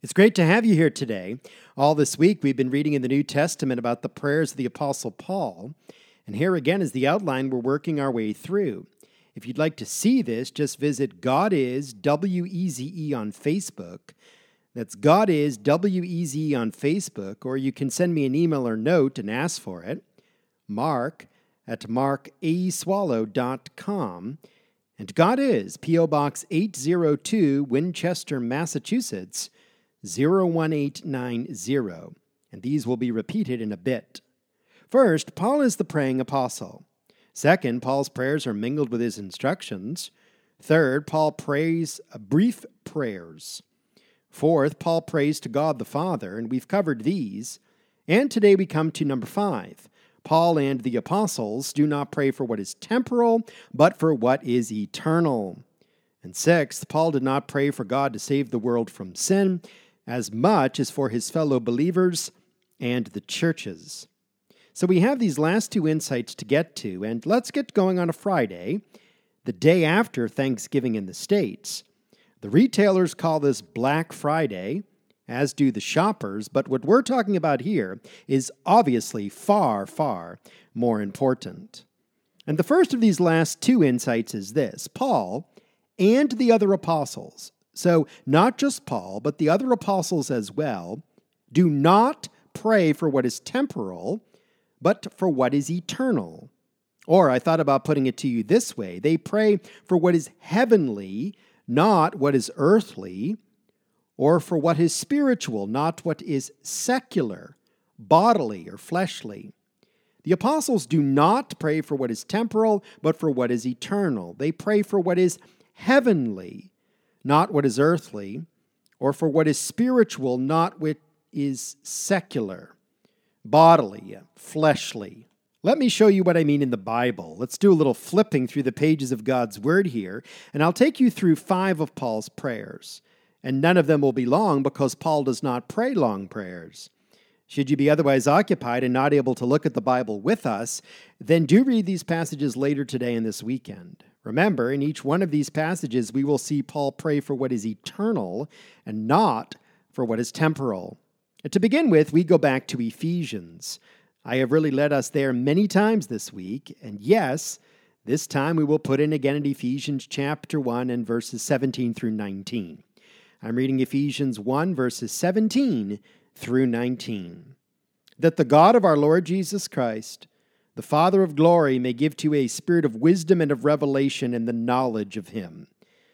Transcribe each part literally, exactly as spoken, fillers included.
It's great to have you here today. All this week, we've been reading in the New Testament about the prayers of the Apostle Paul. And here again is the outline we're working our way through. If you'd like to see this, just visit God is W E Z E on Facebook. That's God is W E Z E on Facebook, or you can send me an email or note and ask for it. Mark at mark a swallow dot com. And God is, P O Box eight oh two, Winchester, Massachusetts, zero one eight nine zero, and these will be repeated in a bit. First, Paul is the praying apostle. Second, Paul's prayers are mingled with his instructions. Third, Paul prays brief prayers. Fourth, Paul prays to God the Father, and we've covered these. And today we come to number five. Paul and the apostles do not pray for what is temporal, but for what is eternal. And sixth, Paul did not pray for God to save the world from sin, as much as for his fellow believers and the churches. So we have these last two insights to get to, and let's get going on a Friday, the day after Thanksgiving in the States. The retailers call this Black Friday, as do the shoppers, but what we're talking about here is obviously far, far more important. And the first of these last two insights is this: Paul and the other apostles, so not just Paul, but the other apostles as well, do not pray for what is temporal, but for what is eternal. Or I thought about putting it to you this way: they pray for what is heavenly, not what is earthly, or for what is spiritual, not what is secular, bodily, or fleshly. The apostles do not pray for what is temporal, but for what is eternal. They pray for what is heavenly, not what is earthly, or for what is spiritual, not what is secular, bodily, fleshly. Let me show you what I mean in the Bible. Let's do a little flipping through the pages of God's Word here, and I'll take you through five of Paul's prayers. And none of them will be long because Paul does not pray long prayers. Should you be otherwise occupied and not able to look at the Bible with us, then do read these passages later today and this weekend. Remember, in each one of these passages, we will see Paul pray for what is eternal and not for what is temporal. And to begin with, we go back to Ephesians. I have really led us there many times this week, and yes, this time we will put in again in Ephesians chapter one and verses seventeen through nineteen. I'm reading Ephesians one, verses seventeen through nineteen. That the God of our Lord Jesus Christ, the Father of glory, may give to you a spirit of wisdom and of revelation in the knowledge of him.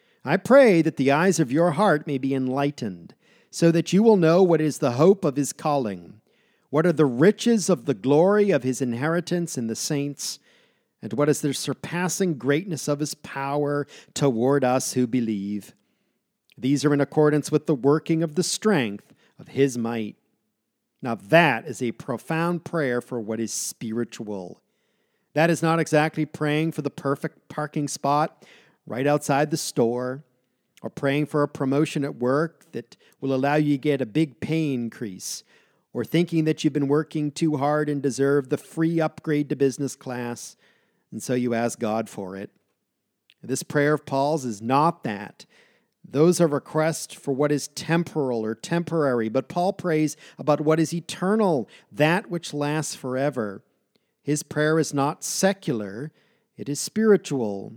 I pray that the eyes of your heart may be enlightened, so that you will know what is the hope of his calling, what are the riches of the glory of his inheritance in the saints, and what is the surpassing greatness of his power toward us who believe. These are in accordance with the working of the strength of his might. Now that is a profound prayer for what is spiritual. That is not exactly praying for the perfect parking spot right outside the store, or praying for a promotion at work that will allow you to get a big pay increase, or thinking that you've been working too hard and deserve the free upgrade to business class, and so you ask God for it. This prayer of Paul's is not that. Those are requests for what is temporal or temporary, but Paul prays about what is eternal, that which lasts forever. His prayer is not secular, it is spiritual.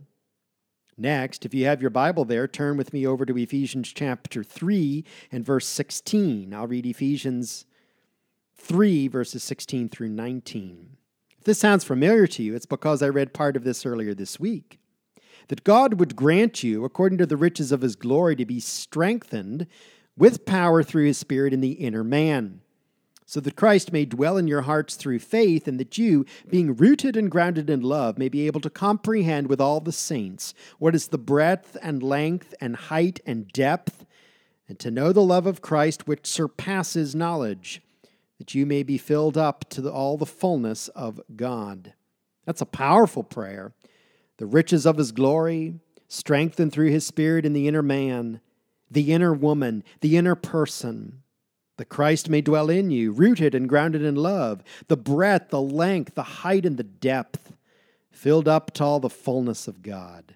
Next, if you have your Bible there, turn with me over to Ephesians chapter three and verse sixteen. I'll read Ephesians three, verses sixteen through nineteen. If this sounds familiar to you, it's because I read part of this earlier this week. That God would grant you, according to the riches of his glory, to be strengthened with power through his Spirit in the inner man, so that Christ may dwell in your hearts through faith, and that you, being rooted and grounded in love, may be able to comprehend with all the saints what is the breadth and length and height and depth, and to know the love of Christ which surpasses knowledge, that you may be filled up to the, all the fullness of God. That's a powerful prayer. The riches of his glory, strengthened through his Spirit in the inner man, the inner woman, the inner person. That Christ may dwell in you, rooted and grounded in love, the breadth, the length, the height, and the depth, filled up to all the fullness of God.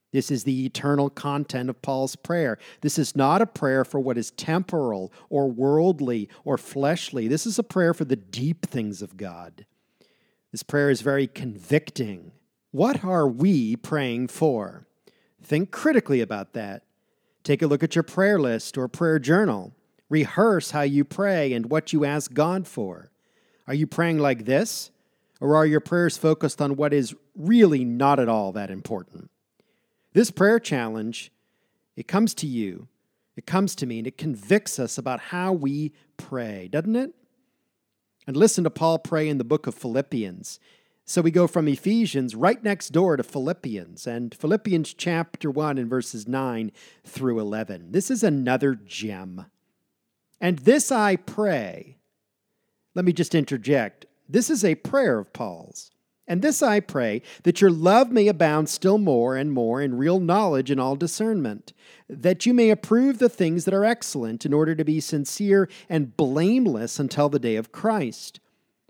This is the eternal content of Paul's prayer. This is not a prayer for what is temporal or worldly or fleshly. This is a prayer for the deep things of God. This prayer is very convicting. What are we praying for? Think critically about that. Take a look at your prayer list or prayer journal. Rehearse how you pray and what you ask God for. Are you praying like this? Or are your prayers focused on what is really not at all that important? This prayer challenge, it comes to you, it comes to me, and it convicts us about how we pray, doesn't it? And listen to Paul pray in the book of Philippians. So we go from Ephesians right next door to Philippians, and Philippians chapter one and verses nine through eleven. This is another gem. And this I pray. Let me just interject. This is a prayer of Paul's. And this I pray, that your love may abound still more and more in real knowledge and all discernment, that you may approve the things that are excellent in order to be sincere and blameless until the day of Christ,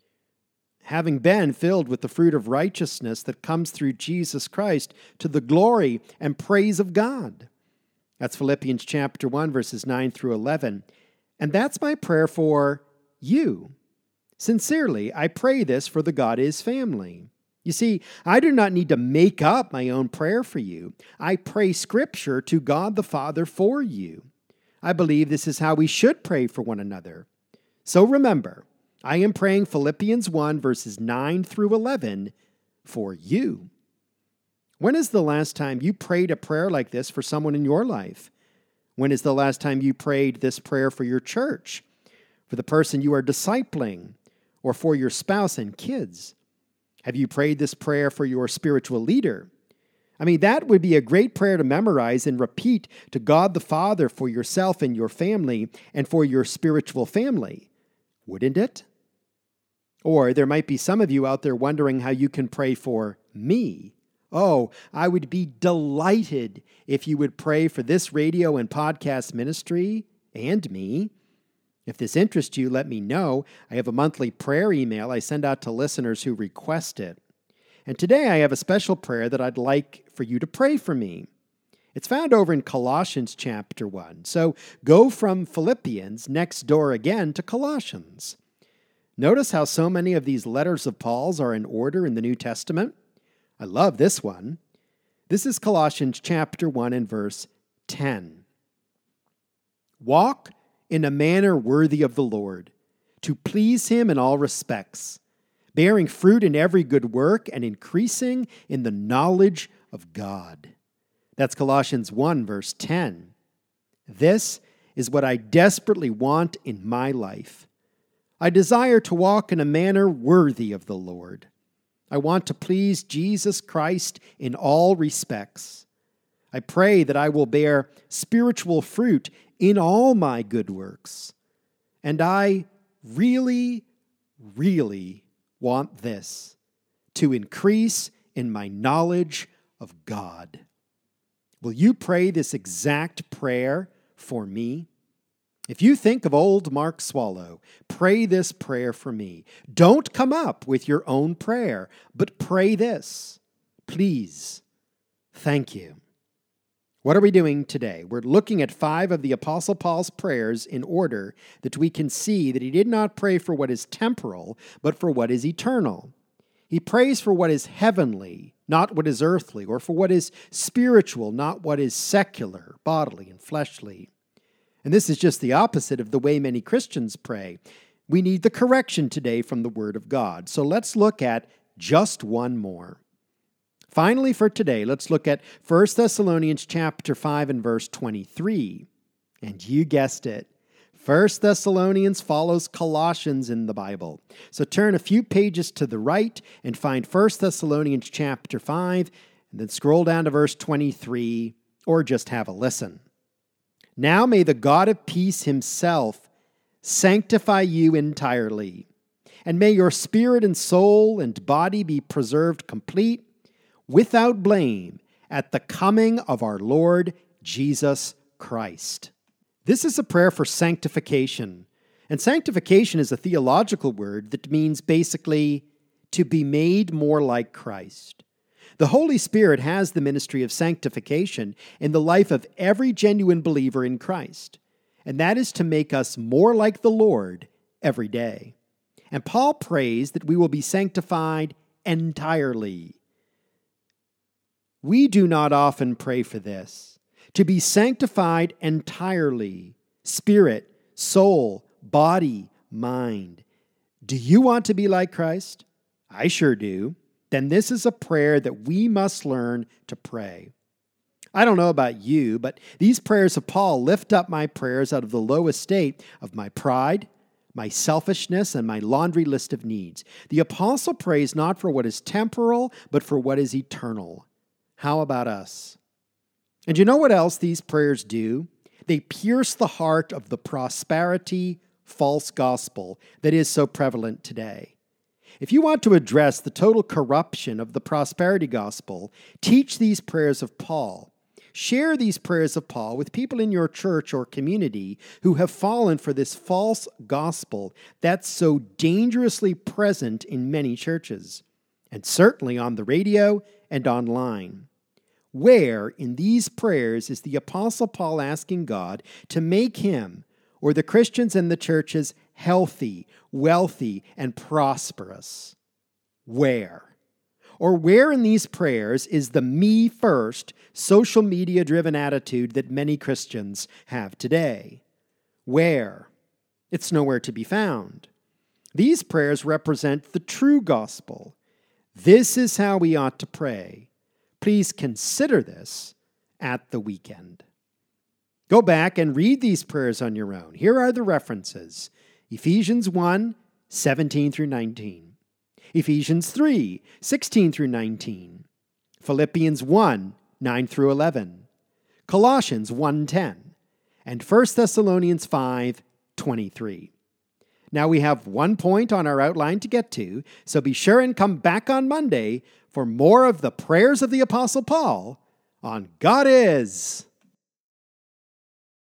having been filled with the fruit of righteousness that comes through Jesus Christ to the glory and praise of God. That's Philippians chapter one, verses nine through eleven. And that's my prayer for you. Sincerely, I pray this for the God is family. You see, I do not need to make up my own prayer for you. I pray Scripture to God the Father for you. I believe this is how we should pray for one another. So remember, I am praying Philippians one, verses nine through eleven for you. When is the last time you prayed a prayer like this for someone in your life? When is the last time you prayed this prayer for your church, for the person you are discipling, or for your spouse and kids? Have you prayed this prayer for your spiritual leader? I mean, that would be a great prayer to memorize and repeat to God the Father for yourself and your family and for your spiritual family, wouldn't it? Or there might be some of you out there wondering how you can pray for me. Oh, I would be delighted if you would pray for this radio and podcast ministry and me. If this interests you, let me know. I have a monthly prayer email I send out to listeners who request it. And today I have a special prayer that I'd like for you to pray for me. It's found over in Colossians chapter one. So go from Philippians next door again to Colossians. Notice how so many of these letters of Paul's are in order in the New Testament. I love this one. This is Colossians chapter one and verse ten. Walk in a manner worthy of the Lord, to please him in all respects, bearing fruit in every good work and increasing in the knowledge of God. That's Colossians one, verse ten. This is what I desperately want in my life. I desire to walk in a manner worthy of the Lord. I want to please Jesus Christ in all respects. I pray that I will bear spiritual fruit in all my good works. And I really, really want this, to increase in my knowledge of God. Will you pray this exact prayer for me? If you think of old Mark Swallow, pray this prayer for me. Don't come up with your own prayer, but pray this. Please. Thank you. What are we doing today? We're looking at five of the Apostle Paul's prayers in order that we can see that he did not pray for what is temporal, but for what is eternal. He prays for what is heavenly, not what is earthly, or for what is spiritual, not what is secular, bodily, and fleshly. And this is just the opposite of the way many Christians pray. We need the correction today from the Word of God. So let's look at just one more. Finally, for today, let's look at First Thessalonians chapter five and verse twenty-three. And you guessed it. First Thessalonians follows Colossians in the Bible. So turn a few pages to the right and find First Thessalonians chapter five, and then scroll down to verse twenty-three, or just have a listen. Now may the God of peace himself sanctify you entirely, and may your spirit and soul and body be preserved complete, without blame, at the coming of our Lord Jesus Christ. This is a prayer for sanctification. And sanctification is a theological word that means basically to be made more like Christ. The Holy Spirit has the ministry of sanctification in the life of every genuine believer in Christ, and that is to make us more like the Lord every day. And Paul prays that we will be sanctified entirely. We do not often pray for this, to be sanctified entirely, spirit, soul, body, mind. Do you want to be like Christ? I sure do. Then this is a prayer that we must learn to pray. I don't know about you, but these prayers of Paul lift up my prayers out of the low estate of my pride, my selfishness, and my laundry list of needs. The apostle prays not for what is temporal, but for what is eternal. How about us? And you know what else these prayers do? They pierce the heart of the prosperity false gospel that is so prevalent today. If you want to address the total corruption of the prosperity gospel, teach these prayers of Paul. Share these prayers of Paul with people in your church or community who have fallen for this false gospel that's so dangerously present in many churches, and certainly on the radio and online. Where in these prayers is the Apostle Paul asking God to make him or the Christians and the churches healthy, wealthy, and prosperous? Where? Or where in these prayers is the me-first, social media-driven attitude that many Christians have today? Where? It's nowhere to be found. These prayers represent the true gospel. This is how we ought to pray. Please consider this at the weekend. Go back and read these prayers on your own. Here are the references. Ephesians one, seventeen through nineteen. Ephesians three, sixteen through nineteen. Philippians one, nine through eleven. Colossians one, ten. And First Thessalonians five, twenty-three. Now we have one point on our outline to get to, so be sure and come back on Monday for more of the prayers of the Apostle Paul on God Is.